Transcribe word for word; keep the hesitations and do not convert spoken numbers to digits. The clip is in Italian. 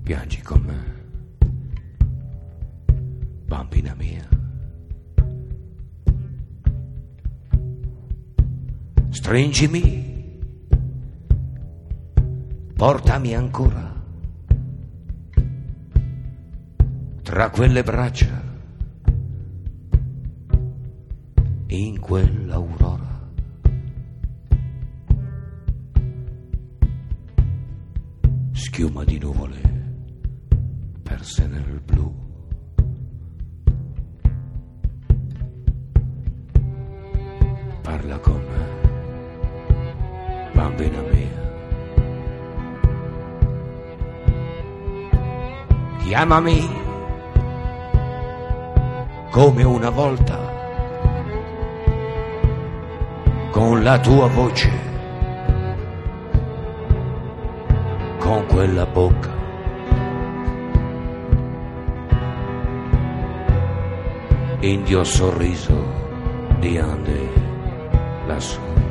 piangi con me, bambina mia. Stringimi, portami ancora tra quelle braccia, in quell'aurora. Schiuma di nuvole perse nel blu. Parla con me, bambina mia. Chiamami come una volta, con la tua voce, con quella bocca. Indio sorriso di Ande lassù.